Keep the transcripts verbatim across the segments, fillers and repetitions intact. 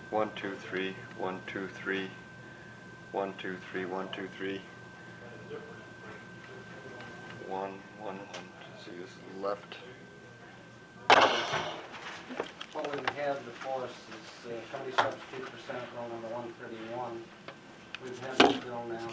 One, two, three, one, two, three, one, two, three, one, two, three. One, one, one. See, this is left. What we have before us is uh, company substitute for Senate Bill number one thirty-one. We've had this bill now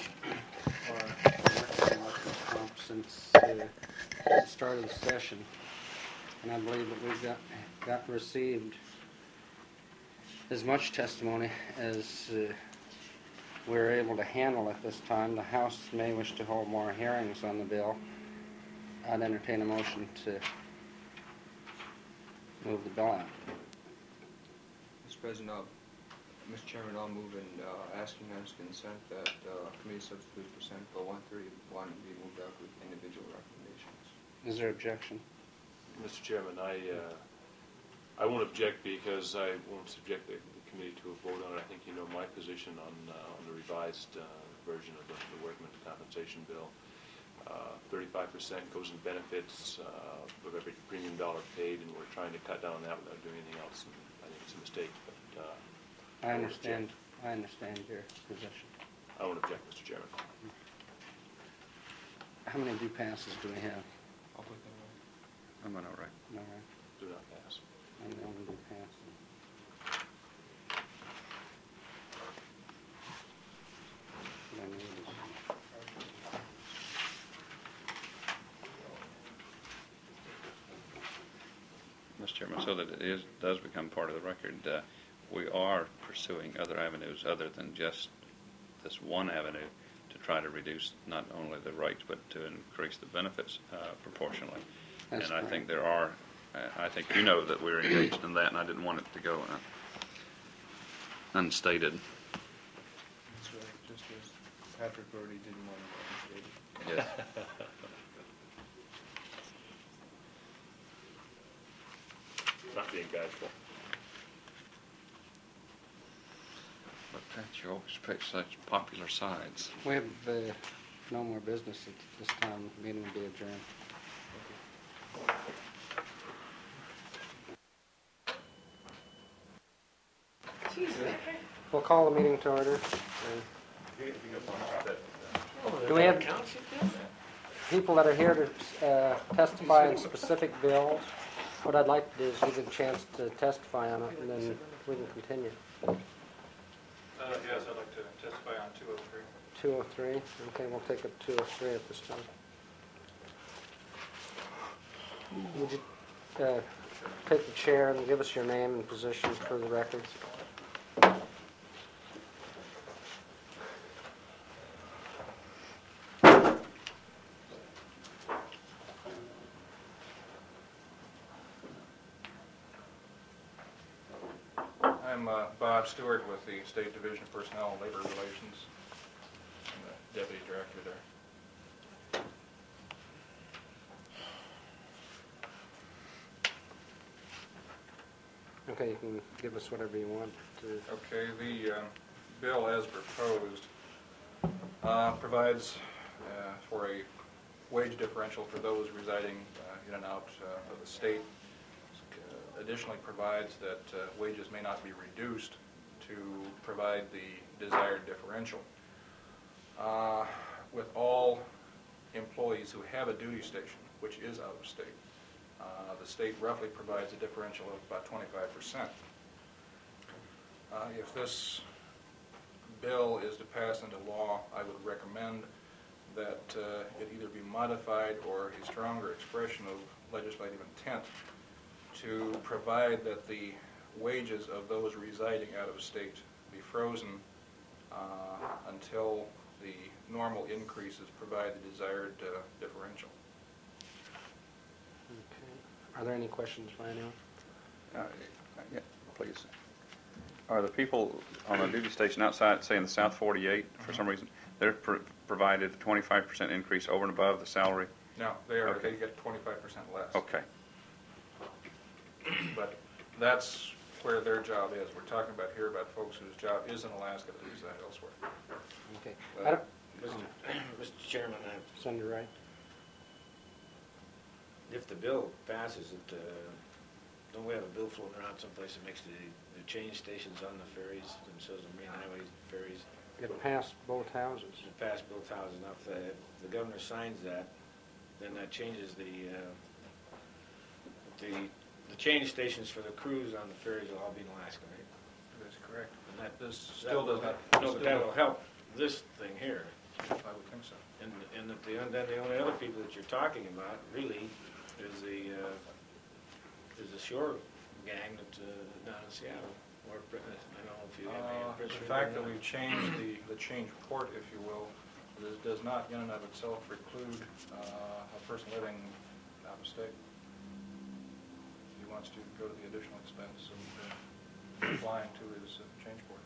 for uh, since uh, the start of the session, and I believe that we've got got received as much testimony as uh, we're able to handle at this time. The House may wish to hold more hearings on the bill. I'd entertain a motion to move the bill out. Mister President, I'll, Mister Chairman, I'll move in uh, asking unanimous consent that uh, committee substitute for Senate Bill one thirty-one be moved out with individual recommendations. Is there objection? Mister Chairman, I uh, I won't object because I won't subject the, the committee to a vote on it. I think you know my position on uh, on the revised uh, version of the, the workmen's compensation bill. Uh, thirty-five percent goes in benefits uh, of every premium dollar paid, and we're trying to cut down on that without doing anything else. And I think it's a mistake, but uh, I understand. I understand your position. I won't object, Mister Chairman. How many do passes do we have? I'll put that away. I'm all right. All right. Do not pass. I'm the only do passes. What I need is- Mister Chairman, so that it is, does become part of the record, uh, we are pursuing other avenues other than just this one avenue to try to reduce not only the rates but to increase the benefits uh, proportionally. That's and I correct. think there are, uh, I think you know that we're engaged in that, and I didn't want it to go uh, unstated. That's right, just as Patrick already didn't want to Yes. Not being bashful. But Pat, you always pick such popular sides. We have uh, no more business at this time. The meeting will be adjourned. We'll call the meeting to order. Do we have people that are here to uh, testify on specific bills? What I'd like to do is give them a chance to testify on it, and then we can continue. Uh, yes, I'd like to testify on two oh three. two oh three? Okay, we'll take up two oh three at this time. Would you uh, take the chair and give us your name and position for the record? I'm uh, Bob Stewart with the State Division of Personnel and Labor Relations. I'm the Deputy Director there. Okay, you can give us whatever you want to. Okay, the uh, bill as proposed uh, provides uh, for a wage differential for those residing uh, in and out uh, of the state. Uh, additionally provides that uh, wages may not be reduced to provide the desired differential. Uh, with all employees who have a duty station, which is out of state, uh, the state roughly provides a differential of about twenty-five percent. Uh, if this bill is to pass into law, I would recommend that uh, it either be modified or a stronger expression of legislative intent to provide that the wages of those residing out of state be frozen uh, until the normal increases provide the desired uh, differential. Okay. Are there any questions by anyone? Uh, yeah, please. Are the people on the duty station outside, say in the South forty-eight, for some reason, they're pro provided a twenty-five percent increase over and above the salary? No, they are. Okay. They get twenty-five percent less. Okay. But that's where their job is. We're talking about here about folks whose job is in Alaska but reside elsewhere. Okay. Uh, I don't, Mister Mister Chairman, I- Senator Wright. if the bill passes, it uh, don't we have a bill floating around someplace that makes the, the change stations on the ferries, themselves, the marine highway ferries, It passed both houses. should pass both houses? Now, if the, if the governor signs that, then that changes the, uh, the, the change stations for the crews on the ferries will all be in Alaska, right? That's correct. And that, This still does not. no, but that'll help this thing here. I would think so. And, and that the, and then the only other people that you're talking about, really, is the, uh, is the shore gang that, uh, down in Seattle, or, Prin- I don't know if you have any Uh, in Prince The Rupert fact or that not. we've changed the, the change port, if you will, does, does not in and of itself preclude uh, a person living out of state. If he wants to go to the additional expense of uh, flying to his uh, change port.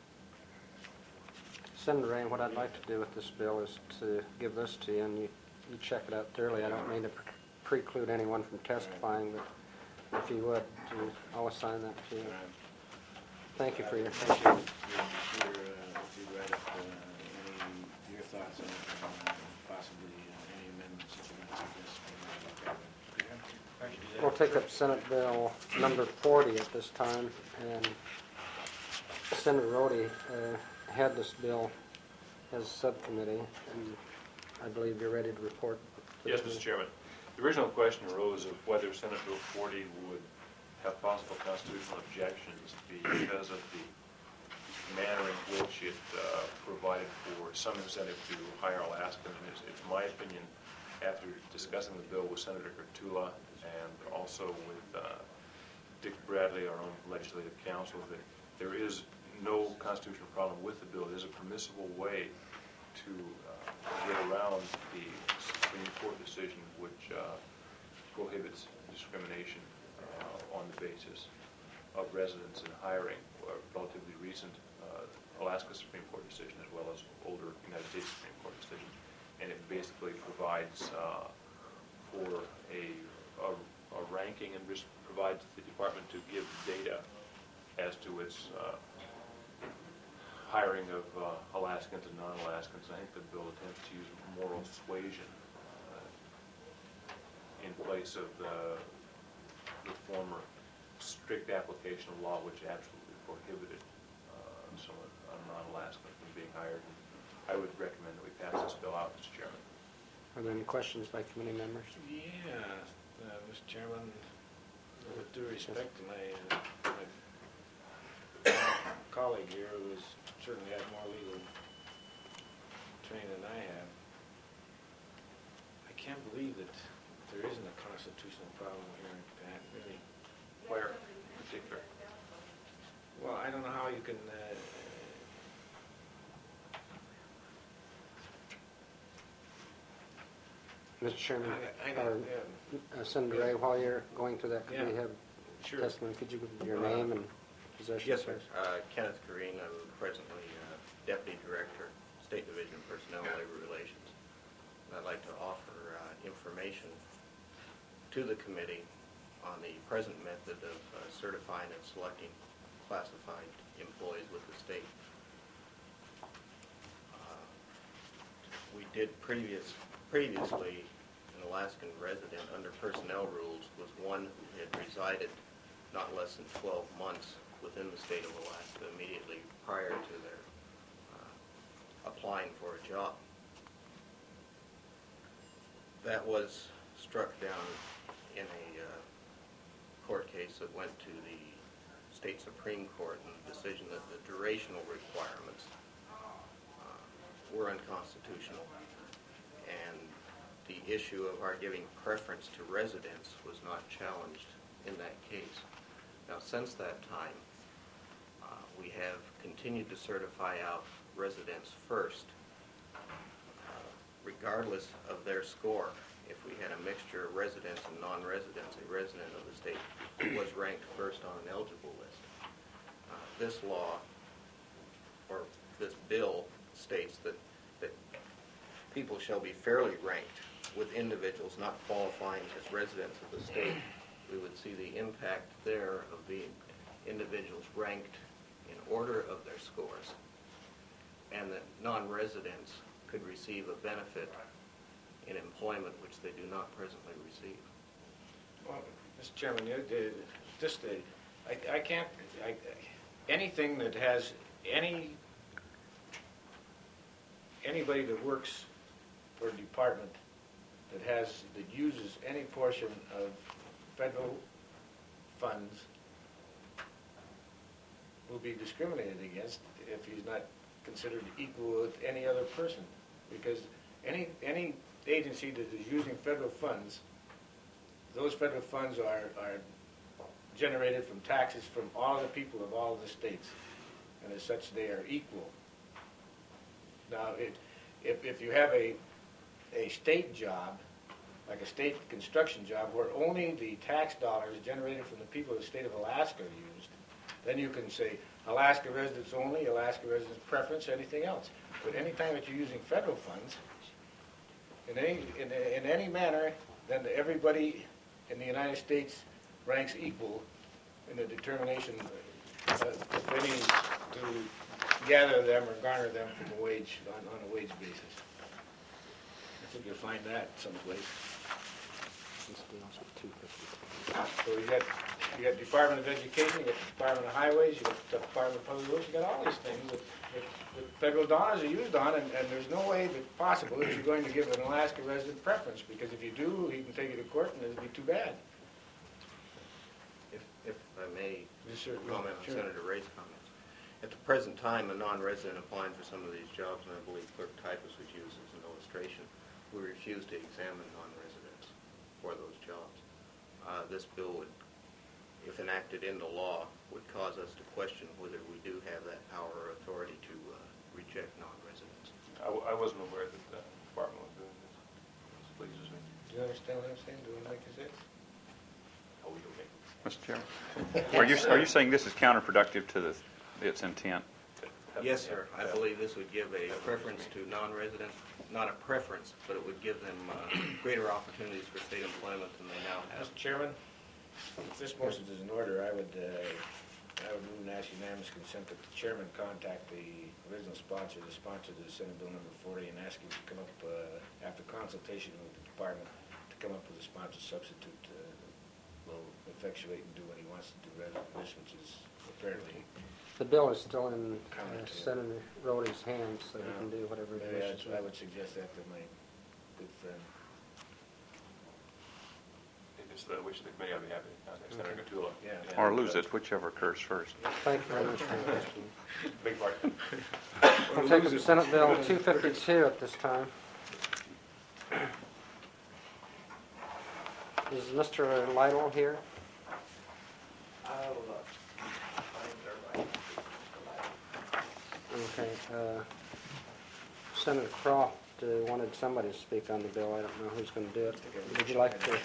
Senator Ray, what I'd like to do with this bill is to give this to you, and you, you check it out thoroughly. I don't mean to pre- preclude anyone from testifying, but if you would, to- I'll assign that to you. All right. Thank you for your Thank you. attention. Your, your, uh, if you read it, uh, any, your thoughts on it, and, uh, possibly uh, any amendments that you might suggest. uh, Thank you. do that. We'll take up Senate Bill number forty at this time, and Senator Rhodey uh, had this bill as a subcommittee, and I believe you're ready to report. to Yes, the- Mister Chairman. The original question arose of whether Senate Bill forty would have possible constitutional objections because of the manner in which it uh, provided for some incentive to hire Alaskans. And it's, it's my opinion, after discussing the bill with Senator Kurtula and also with uh, Dick Bradley, our own legislative counsel, that there is no constitutional problem with the bill. It is a permissible way to uh, get around the Supreme Court decision which uh, prohibits discrimination uh, on the basis of residence and hiring, a relatively recent uh, Alaska Supreme Court decision as well as older United States Supreme Court decisions. And it basically provides uh, for a, a, a ranking and just provides the department to give data as to its uh, hiring of uh, Alaskans and non-Alaskans. I think the bill attempts to use moral suasion uh, in place of the, the former strict application of law, which absolutely prohibited uh, someone, a non-Alaskan, from being hired. And I would recommend that we pass this bill out, Mister Chairman. Are there any questions by committee members? Yeah, uh, Mister Chairman, with due respect to my, uh, my colleague here, who has certainly had more legal training than I have, I can't believe that there isn't a constitutional problem here, Pat, really. Where in particular? Well, I don't know how you can, uh, Mister Chairman, I, I got, or, yeah, uh, Senator Ray, while you're going through that, could we Yeah. have sure. testimony? Could you give your Uh, name and position? Yes, sir. please? Uh, Kenneth Green, I'm presently uh, Deputy Director, State Division of Personnel and Labor Relations. And I'd like to offer uh, information to the committee on the present method of uh, certifying and selecting classified employees with the state. Uh, We did previous, previously, an Alaskan resident under personnel rules was one who had resided not less than twelve months within the state of Alaska immediately prior to their uh, applying for a job. That was struck down in a uh, court case that went to the state Supreme Court in the decision that the durational requirements uh, were unconstitutional, and the issue of our giving preference to residents was not challenged in that case. Now, since that time, uh, we have continued to certify out residents first, uh, regardless of their score. If we had a mixture of residents and non-residents, a resident of the state was ranked first on an eligible list. Uh, This law, or this bill, states that, that people shall be fairly ranked with individuals not qualifying as residents of the state. We would see the impact there of the individuals ranked in order of their scores, and that non-residents could receive a benefit in employment which they do not presently receive. Well, Mister Chairman, you did, just a, I, I can't, I, anything that has any, anybody that works for a department that has, that uses any portion of federal funds will be discriminated against if he's not considered equal with any other person. Because any, any agency that is using federal funds, those federal funds are, are generated from taxes from all the people of all the states. And as such, they are equal. Now, it, if, if you have a, a state job, like a state construction job, where only the tax dollars generated from the people of the state of Alaska are used, then you can say Alaska residents only, Alaska residents preference, anything else. But any time that you're using federal funds, in any, in, in any manner, then everybody in the United States ranks equal in the determination of if any to gather them or garner them from a wage, on, on a wage basis. I think you'll find that someplace. So you got, you got Department of Education, you got Department of Highways, you got the Department of Public Works, you got all these things that, that, that federal dollars are used on, and, and there's no way that possible that you're going to give an Alaska resident preference, because if you do, he can take you to court and it'd be too bad. If, if I may Yes, sir. comment on Sure. Senator Ray's comments. At the present time, a non-resident applying for some of these jobs, and I believe Clerk Typus was used as an illustration, we refuse to examine non-residents for those jobs. Uh, this bill would, if enacted into law, would cause us to question whether we do have that power or authority to uh, reject non-residents. I, w- I wasn't aware that the department was doing this. This pleases me. Do you understand what I'm saying? Do I make sense? Oh, we don't make Mister Chairman, are you, are you saying this is counterproductive to the, its intent? Yes, sir. I believe this would give a preference to non-residents, not a preference, but it would give them uh, greater opportunities for state employment than they now have. Mister Chairman, if this motion is in order, I would, uh, I would move and ask unanimous consent that the chairman contact the original sponsor, the sponsor of the Senate Bill number forty, and ask him to come up, uh, after consultation with the department, to come up with a sponsor substitute uh, that will effectuate and do what he wants to do rather than this, which is apparently. The bill is still in uh, Comment to it. Senator Rhodey's hands, so he Yeah. can do whatever he Maybe wishes. I I would suggest that to my good friend. If it's the wish of the committee, I'd be happy to contact Senator Gatula. Yeah. Or lose it, whichever occurs first. Thank you very much for your question. Big part. We'll take up Senate Bill two fifty-two at this time. Is Mister Lytle here? Okay, uh, Senator Croft uh, wanted somebody to speak on the bill. I don't know who's going to do it. Would you like to?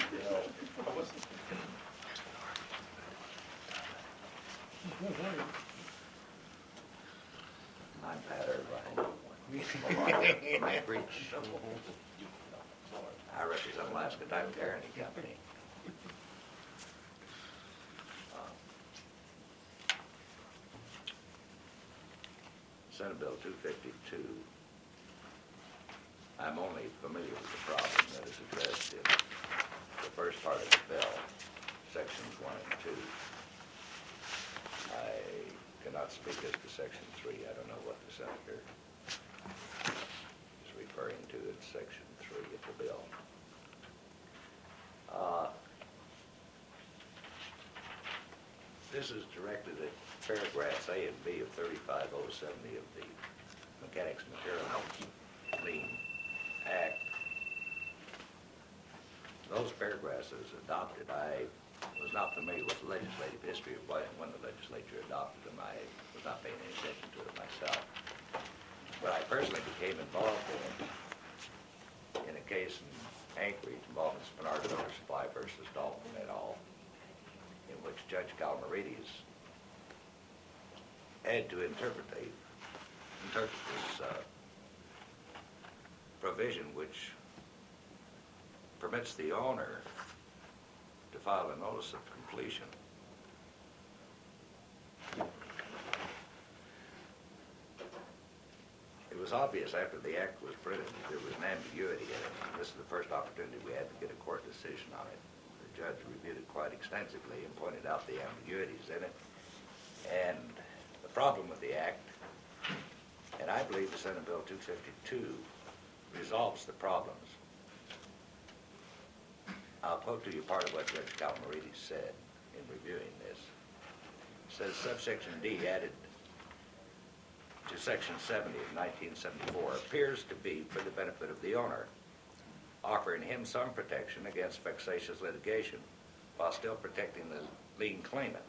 I'm Pat Irvine. Mike Breach. I represent Alaska Diamond Guarantee Company. Uh, Senate Bill two fifty-two. I'm only familiar with the problem that is addressed in the first part of the bill, sections one and two. I cannot speak as to section three. I don't know what the senator is referring to in section three of the bill. Uh, this is directed at paragraphs A and B of thirty-five oh seventy of the Mechanics Material Lien Act. Those paragraphs as adopted, I was not familiar with the legislative history of why- when the legislature adopted them. I was not paying any attention to it myself. But I personally became involved in it in a case in Anchorage involving Spenard Miller Supply versus Dalton et al., in which Judge Galmarides had to interpret, a, interpret this uh, provision which permits the owner to file a notice of completion. It was obvious after the act was printed that there was an ambiguity in it. This is the first opportunity we had to get a court decision on it. judge reviewed it quite extensively and pointed out the ambiguities in it. And the problem with the act, and I believe the Senate Bill two fifty-two resolves the problems. I'll quote to you part of what Judge Calmarides said in reviewing this. It says subsection D added to section seventy of nineteen seventy-four appears to be for the benefit of the owner, offering him some protection against vexatious litigation while still protecting the lien claimant.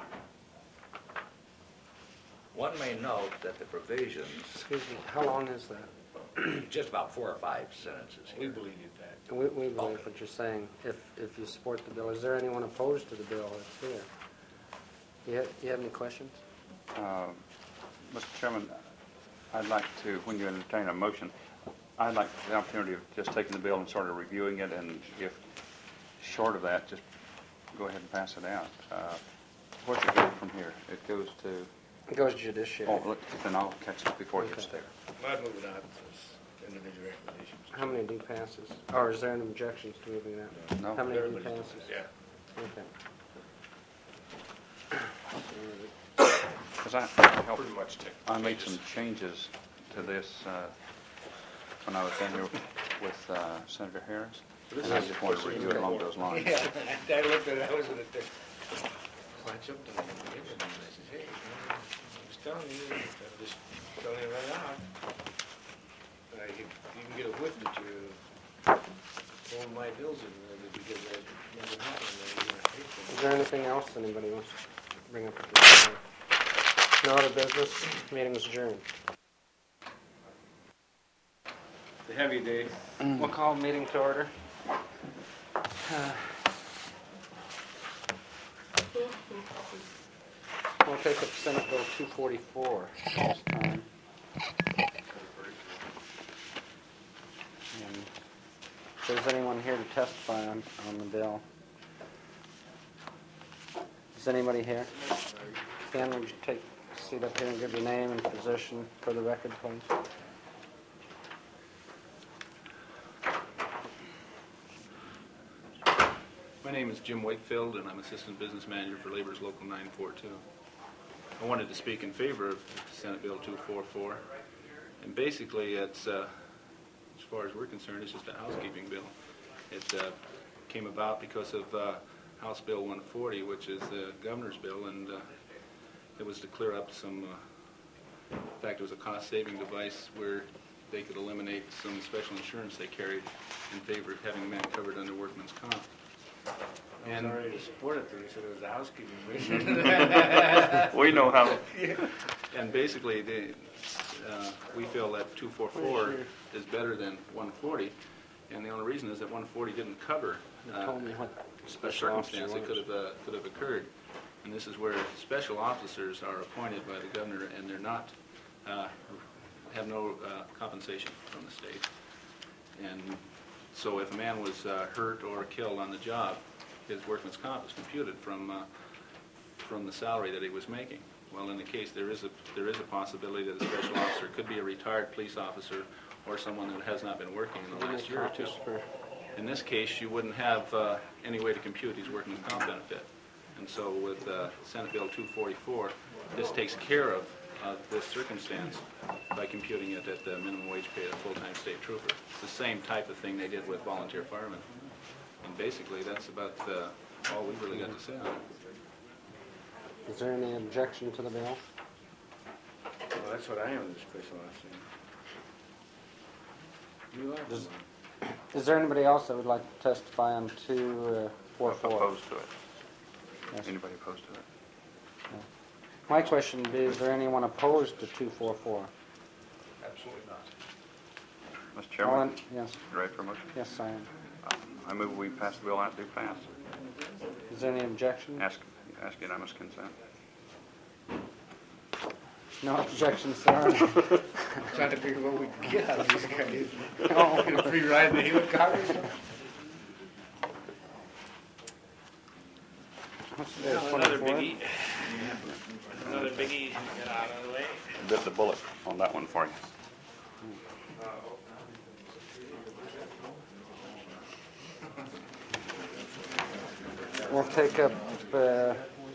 One may note that the provisions, Excuse me, how long is that? just about four or five sentences We here. believe that. We, we believe what you're saying, if, if you support the bill. Is there anyone opposed to the bill that's here? You have, you have any questions? Uh, Mister Chairman, I'd like to, when you entertain a motion, I'd like the opportunity of just taking the bill and sort of reviewing it, and if short of that, just go ahead and pass it out. Uh, Where's it go from here? It goes to, It goes judiciary. oh, look, then I'll catch it before it gets Okay. there. I'd move it out as individual recommendations. How many D passes? Or is there any objections to moving that? No. How many D Everybody's doing passes? it, Yeah. Okay. Because I, I helped, Pretty much tick. I made some changes to this uh, when I was in here with uh, Senator Harris, and I just wanted to review it along those lines. Yeah, I looked at it, I was in it there. So I jumped on it and I said, hey, man, I was telling you, I'm just telling you right now. Uh, you, you can get a whiff that you're throwing my bills in there because that never happened. You're gonna pay for it. Is there anything else anybody wants to bring up at this time? No other business? Meeting is adjourned. The heavy day. We'll call meeting to order. Uh, We'll take up Senate Bill two forty-four this time. And if there's anyone here to testify on, on the bill. Is anybody here? Dan, would you take a seat up here and give your name and position for the record, please? My name is Jim Wakefield, and I'm Assistant Business Manager for Labor's Local nine forty-two. I wanted to speak in favor of Senate Bill two forty-four, and basically, it's, uh, as far as we're concerned, it's just a housekeeping bill. It uh, came about because of uh, House Bill one forty, which is the governor's bill, and uh, it was to clear up some, uh, in fact, it was a cost-saving device where they could eliminate some special insurance they carried in favor of having men covered under workman's comp. I was already to support it, they said it was a housekeeping mission. We know how. And basically, the, uh, we feel that two forty-four is better than one forty, and the only reason is that one forty didn't cover You uh, told me what a special officer circumstance that was. could have uh, could have occurred. And this is where special officers are appointed by the governor, and they're not uh, have no uh, compensation from the state. And so, if a man was uh, hurt or killed on the job, his workman's comp is computed from uh, from the salary that he was making. Well, in the case, there is a there is a possibility that a special officer could be a retired police officer or someone that has not been working in the last year or two. In this case, you wouldn't have uh, any way to compute his workman's comp benefit. And so, with uh, Senate Bill two forty-four, this takes care of uh, this circumstance by computing it at the minimum wage pay of a full-time state trooper. It's the same type of thing they did with volunteer firemen. And basically, that's about uh, all we've really got to say on it. Is there any objection to the bill? Well, that's what I am, the special officer. You like Does- them. Is there anybody else that would like to testify on two forty-four? Opposed to it. Yes. Anybody opposed to it? My question would be, is there anyone opposed to two forty-four? Absolutely not. Mister Chairman, Yes, you ready for a motion? yes, I am. I move we pass the bill out to pass. Is there any objection? Ask, ask unanimous consent. No objection, sir. Trying to figure what we can get out of these guys. No. Get a free ride in the helicopter? What's today, Well, another twenty-fourth? biggie. Another biggie get out of the way. Bit the bullet on that one for you. we'll take up, uh,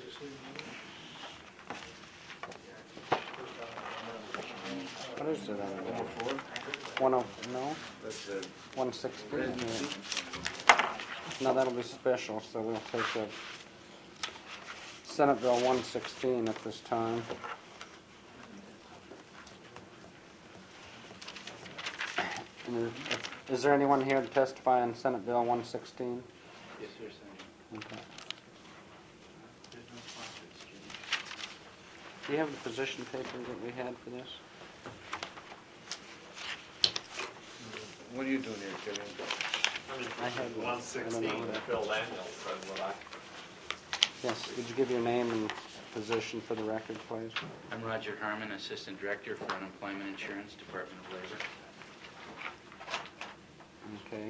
what is it? One oh, no? One sixteen? No, that'll be special, so we'll take up Senate Bill one sixteen at this time. And Is is there anyone here to testify on Senate Bill one sixteen? Yes, sir, Senator. Okay. Do you have the position paper that we had for this? What are you doing here, Kevin? I had one. one I sixteen, don't know that. Bill Daniels said what I... Yes, would you give your name and position for the record, please? I'm Roger Harmon, Assistant Director for Unemployment Insurance, Department of Labor. Okay.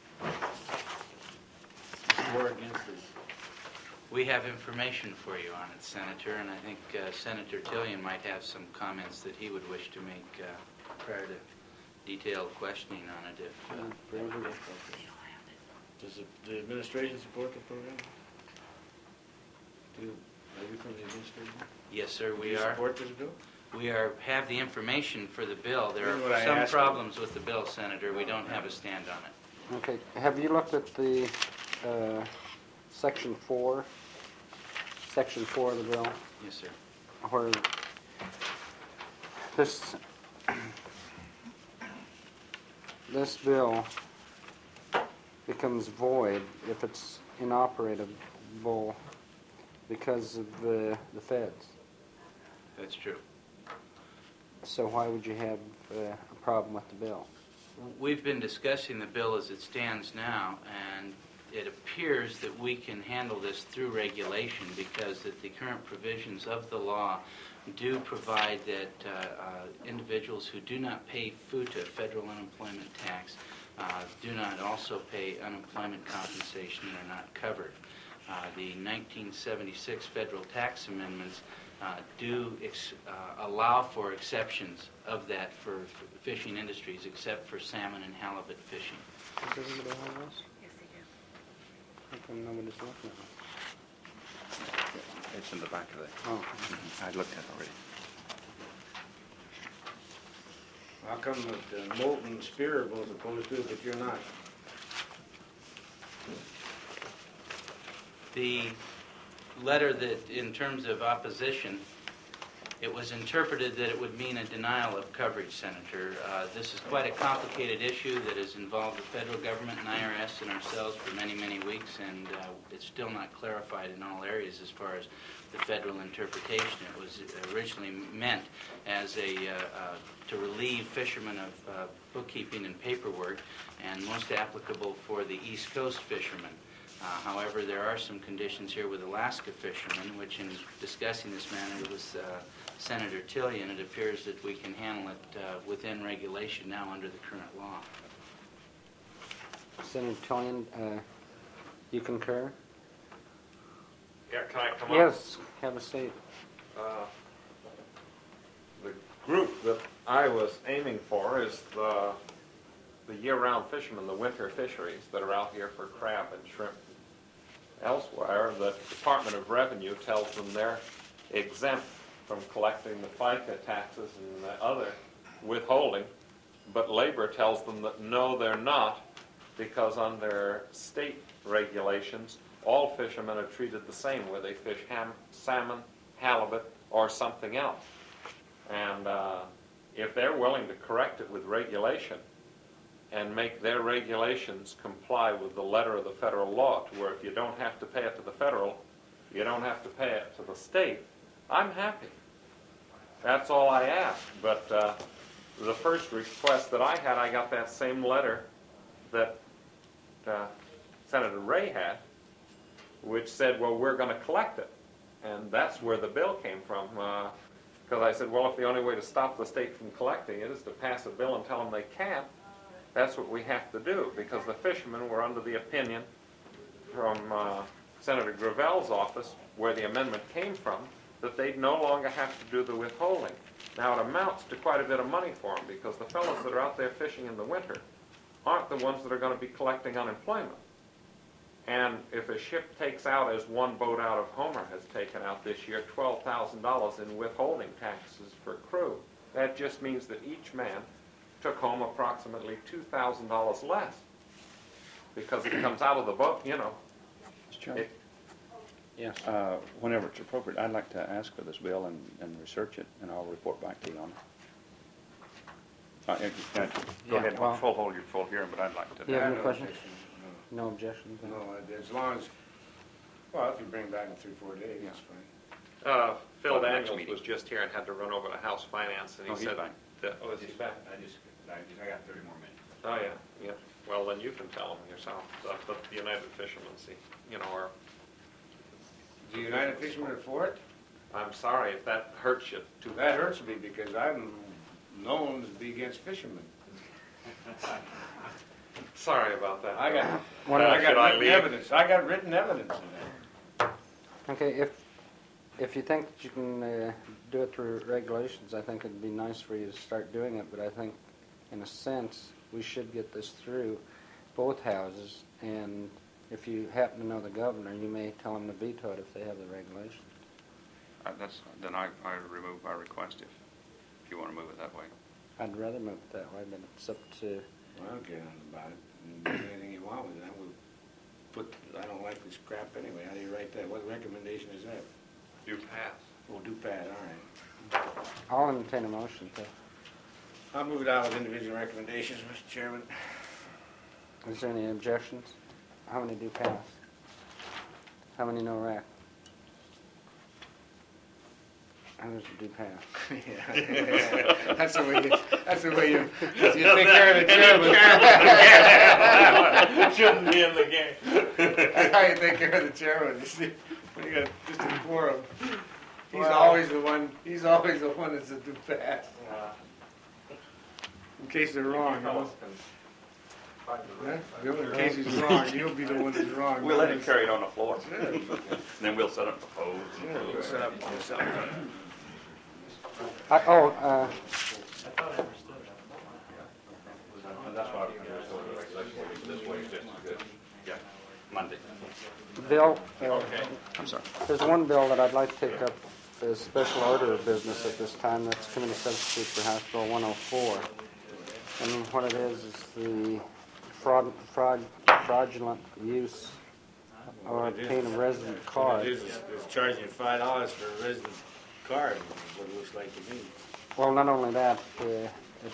For or against this? We have information for you on it, Senator, and I think uh, Senator Tillian might have some comments that he would wish to make uh, prior to detailed questioning on it if... Uh, Does the- the administration support the program? Do, are you from the administration? yes, sir, Do we you are. support this bill? We are have the information for the bill. There Here's what are I some asked you. problems with the bill, Senator. We don't have a stand on it. Okay, have you looked at the uh, section four, section four of the bill, Yes, sir. where this, this bill becomes void if it's inoperable because of the, the feds. That's true. So why would you have uh, a problem with the bill? We've been discussing the bill as it stands now, and it appears that we can handle this through regulation because that the current provisions of the law do provide that uh, uh, individuals who do not pay FUTA, federal unemployment tax, uh, do not also pay unemployment compensation and are not covered. Uh, the nineteen seventy-six federal tax amendments uh, do ex uh, allow for exceptions of that for f fishing industries, except for salmon and halibut fishing. Does everybody have this? Yes, they do. How come nobody's looking at it? It's in the back of the, Oh, I looked at it already. How come that uh, Moulton and Spear are both opposed to it, but you're not? The letter that, in terms of opposition, it was interpreted that it would mean a denial of coverage, Senator. Uh, this is quite a complicated issue that has involved the federal government and I R S and ourselves for many, many weeks, and uh, it's still not clarified in all areas as far as the federal interpretation. It was originally meant as a uh, uh, to relieve fishermen of uh, bookkeeping and paperwork, and most applicable for the East Coast fishermen. Uh, however, there are some conditions here with Alaska fishermen, which in discussing this matter with uh, Senator Tillian, it appears that we can handle it uh, within regulation now under the current law. Senator Tillian, uh, you concur? Yeah, can I come up? Yes, have a seat. Uh, The group that I was aiming for is the, the year-round fishermen, the winter fisheries that are out here for crab and shrimp. Elsewhere, the Department of Revenue tells them they're exempt from collecting the FICA taxes and the other withholding, but Labor tells them that no, they're not, because under state regulations, all fishermen are treated the same, whether they fish ham, salmon, halibut, or something else. And uh, if they're willing to correct it with regulation and make their regulations comply with the letter of the federal law, to where if you don't have to pay it to the federal, you don't have to pay it to the state, I'm happy. That's all I ask. But uh, the first request that I had, I got that same letter that uh, Senator Ray had, which said, well, we're going to collect it. And that's where the bill came from. Because uh, I said, well, if the only way to stop the state from collecting it is to pass a bill and tell them they can't, that's what we have to do. Because the fishermen were under the opinion from uh, Senator Gravel's office, where the amendment came from, that they'd no longer have to do the withholding. Now, it amounts to quite a bit of money for them, because the fellows that are out there fishing in the winter aren't the ones that are going to be collecting unemployment. And if a ship takes out, as one boat out of Homer has taken out this year, twelve thousand dollars in withholding taxes for crew, that just means that each man took home approximately two thousand dollars less because it comes out of the boat, you know. Mister Chairman, It, Yes. uh, whenever it's appropriate, I'd like to ask for this bill and, and research it, and I'll report back to you on it. Uh, uh, uh, Go Yeah, ahead, well- I'll full hold your full hearing, but I'd like to. You have I any no questions? objection, No objections? then? No, No, as long as, well, if you bring it back in three, four days, that's fine. uh, Phil Well, the next Daniels meeting. was just here and had to run over to House Finance, and he Oh, he's said back. that, Oh, is he back? I just, I just, I got thirty more minutes. oh, yeah, yeah. Well, then you can tell him yourself, that the the United Fishermen, see, you know, are, The United Fishermen are for it? I'm sorry if that hurts you too. That hurts me because I'm known to be against fishermen. Sorry about that. I got, What Uh, I should I got written leave? evidence, I got written evidence of that. Okay, if, if you think that you can uh, do it through regulations, I think it'd be nice for you to start doing it, but I think, in a sense, we should get this through both houses, and if you happen to know the governor, you may tell him to veto it if they have the regulations. Uh, That's, then I, I remove my request if, if you want to move it that way. I'd rather move it that way, but it's up to, Well, I don't care nothing about it. You can do anything you want with it. I will put, I don't like this crap anyway. How do you write that? What recommendation is that? You pass. We'll do Pat, all right. I'll entertain a motion to, I'll move it out with individual recommendations, Mister Chairman. is there any objections? How many do pass? How many no rack? How many do pass? Yeah. That's the way you, that's the way you, you take care of the chairman. Shouldn't be in the game. That's how you take care of the chairman. You see, when you got just a quorum, he's Well- always the one, he's always the one that's a do pass. In case they're wrong, you know? Huh? Bill, in case he's wrong, you'll be the one that's wrong. We'll let him carry it on the floor. And then we'll set up the pose. Yeah, we'll set up, we'll set up. I, oh, uh, That's why we this way is just as good. Yeah, Monday. Bill, uh, I'm sorry. there's one bill that I'd like to take up as special order of business at this time. That's committee substitute for House Bill one oh four. And what it is, is the fraud, fraud, fraudulent use or obtain a resident What card. it is, is is charging you five dollars for a resident card, is what it looks like to me. Well, not only that, uh, it,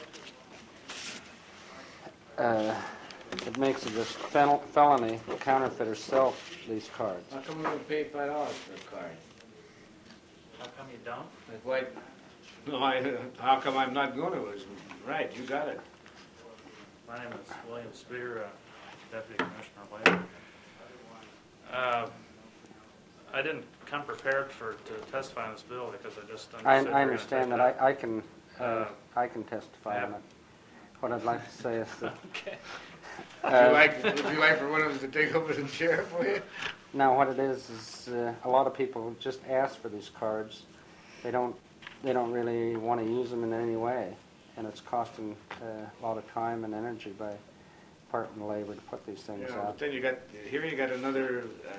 uh, it makes it a fel- felony to counterfeiters sell these cards. How come we don't pay five dollars for a card? How come you don't? Like, why, no, I, how come I'm not gonna, is, right, you got it. My name is William Spear, uh, Deputy Commissioner of Labor. Uh, I didn't come prepared for, to testify on this bill because I just I, understood. I we were gonna understand take that. it I, I can, uh, Uh, I can testify on yeah. it. What I'd like to say is that, Okay. Would you uh, like, would you like for one of us to take over the chair for you? now what it is, is uh, a lot of people just ask for these cards. They don't, they don't really want to use them in any way. And it's costing uh, a lot of time and energy by Department of Labor to put these things Yeah, but out. then you got, here you got another, uh,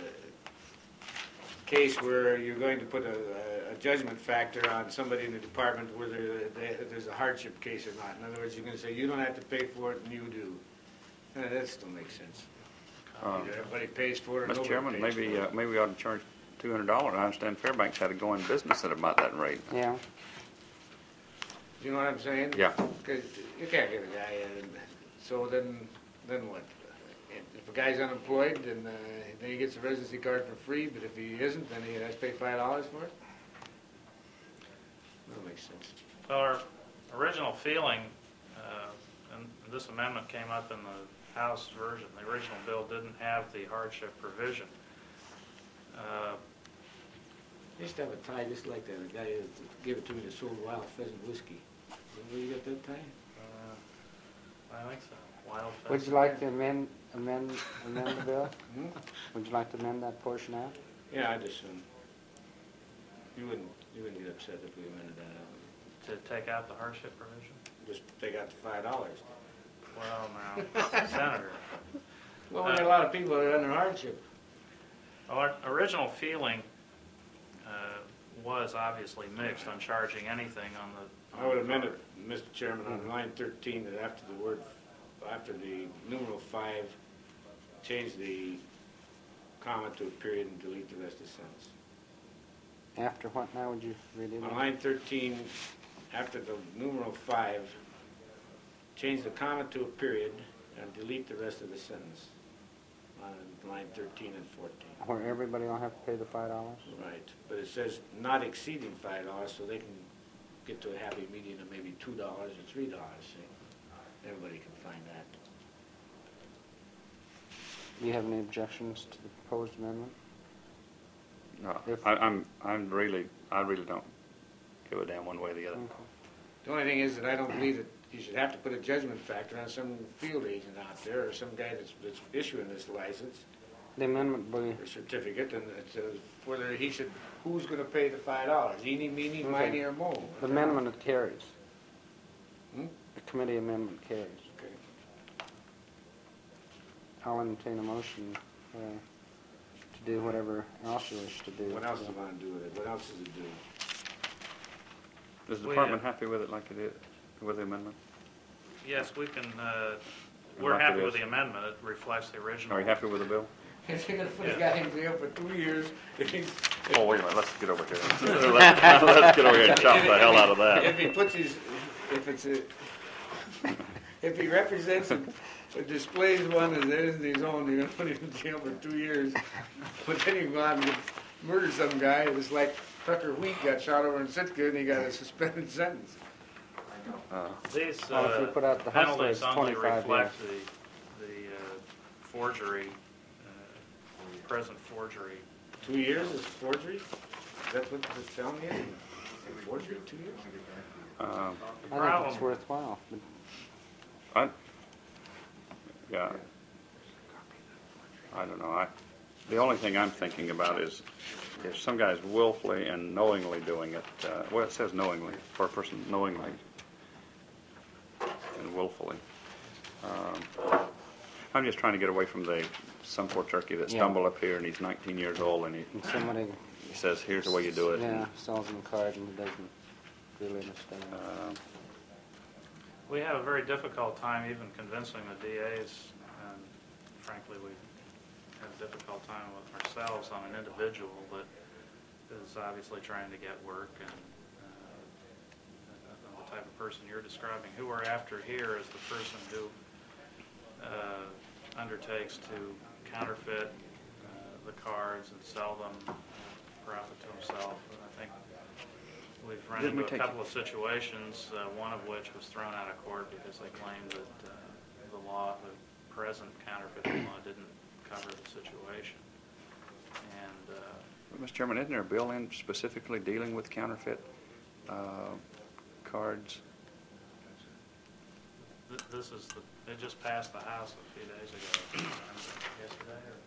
case where you're going to put a, a judgment factor on somebody in the department whether they, there's a hardship case or not. In other words, you're gonna say, you don't have to pay for it and you do. Uh, that still makes sense. Uh, Either everybody pays for it or Mister nobody Chairman, pays maybe, for uh, it. maybe we ought to charge two hundred dollars. I understand Fairbanks had to go in business at about that rate. Yeah, You know what I'm saying? Yeah. 'Cause you can't get a guy, uh, so then, then what? If a guy's unemployed, then, uh, then he gets a residency card for free, but if he isn't, then he has to pay five dollars for it? That makes sense. Well, our original feeling, uh, and this amendment came up in the House version, the original bill didn't have the hardship provision. Uh, I used to have a tie just like that. A guy that gave it to me that sold Wild Pheasant whiskey. Remember you got that tie? uh, I think so. Wild would you pheasant. like to amend, amend, amend the bill? Hmm? Would you like to amend that portion out? Yeah, I'd assume. You wouldn't, you wouldn't get upset if we amended that out. To take out the hardship provision? Just take out the five dollars. Well, now, Senator, Well, we got a lot of people that are under hardship. Our original feeling uh, was obviously mixed on charging anything on the. I would amend it, Mister Chairman, on line thirteen, that after the word, after the numeral five, change the comma to a period and delete the rest of the sentence. After what now would you read it? On line thirteen, after the numeral five, change the comma to a period and delete the rest of the sentence. On line thirteen and fourteen. Where everybody will have to pay the five dollars? Right, but it says not exceeding five dollars, so they can get to a happy median of maybe two dollars or three dollars, see? Everybody can find that. Do you have any objections to the proposed amendment? No, If- I, I'm, I'm really, I really don't give a damn one way or the other. Okay. The only thing is that I don't believe that you should have to put a judgment factor on some field agent out there or some guy that's, that's issuing this license The amendment will be, or certificate, and it says whether he should, who's gonna pay the five dollars, eeny, meeny, miny, or mo. the amendment carries. Hmm? The committee amendment carries. Okay. I'll entertain a motion uh, to do whatever else you wish to do. What else do you wanna do with it? What else does it do? Is the We, department uh, happy with it like it is, with the amendment? Yes, we can, uh, Like we're it happy with is. the amendment. It reflects the original. Are you happy with the bill? If you're gonna put Yeah. a guy in jail for two years, if he's, Oh, wait a minute, let's get over here. Let's let's get over here and chop the hell out of if that. he puts his, if it's a, if he represents and displays one as isn't his own, you're gonna put him in jail for two years. But then you go out and murder some guy, it's like Tucker Wheat got shot over in Sitka and he got a suspended sentence. Uh, These Well, if we uh, put out the hustler, penalties it's only twenty-five reflect the, the uh, forgery, uh, present forgery. Two years is forgery? That's what the felony is? Forgery, two years? um, I think it's Problem. worthwhile. But I, yeah. I don't know, I, the only thing I'm thinking about is if some guy's willfully and knowingly doing it, uh, well, it says knowingly, for a person knowingly and willfully. Um, I'm just trying to get away from the, some poor turkey that Yeah. stumbled up here and he's nineteen years old and he, and somebody, he says, here's the way you do it. yeah, sells them a card and doesn't really understand. Um, We have a very difficult time even convincing the D As, and frankly, we have a difficult time with ourselves on an individual that is obviously trying to get work and uh, the type of person you're describing. Who we're after here is the person who uh, undertakes to counterfeit uh, the cards and sell them, uh, profit to himself. And I think we've run Didn't we into a take- couple of situations, uh, one of which was thrown out of court because they claimed that uh, the law, the present counterfeiting law, didn't cover the situation. And uh, Mister Chairman, isn't there a bill in specifically dealing with counterfeit uh, cards? th- this is the, it just passed the House a few days ago, yesterday or?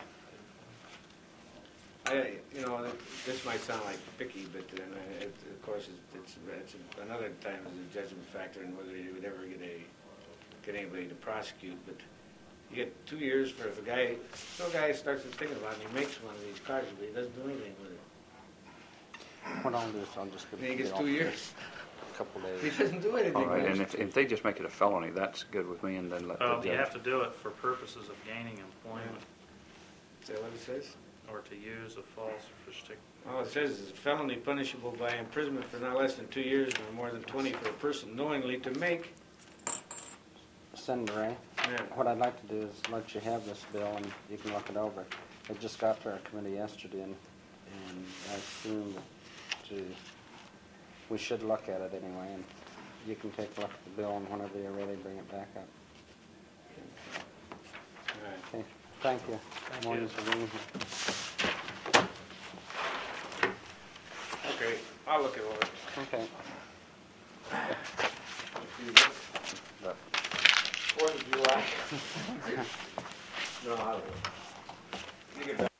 I, you know, this might sound like picky, but then, uh, it, of course, it's, it's, it's another time is a judgment factor in whether you would ever get a, get anybody to prosecute, but you get two years for if a guy, so a guy starts to think about it, and he makes one of these cards, but he doesn't do anything with it. What I'll do is I'll just give And he it gets to two you years. a couple He days. doesn't do anything All right, with and it. if, if they just make it a felony, that's good with me, and then let the Well, you judge. have to do it for purposes of gaining employment Is that what it says? or to use a false or fictitious. All it says is felony punishable by imprisonment for not less than two years or more than twenty for a person knowingly to make. Senator Ray, Yeah. what I'd like to do is let you have this bill and you can look it over. It just got to our committee yesterday and, and I assume that uh, we should look at it anyway, and you can take a look at the bill and whenever you're ready, bring it back up. All right. Okay, thank you. Thank Morning you. for being here. Okay, I'll look it over. Okay. Fourth of July. No, I don't. You get back.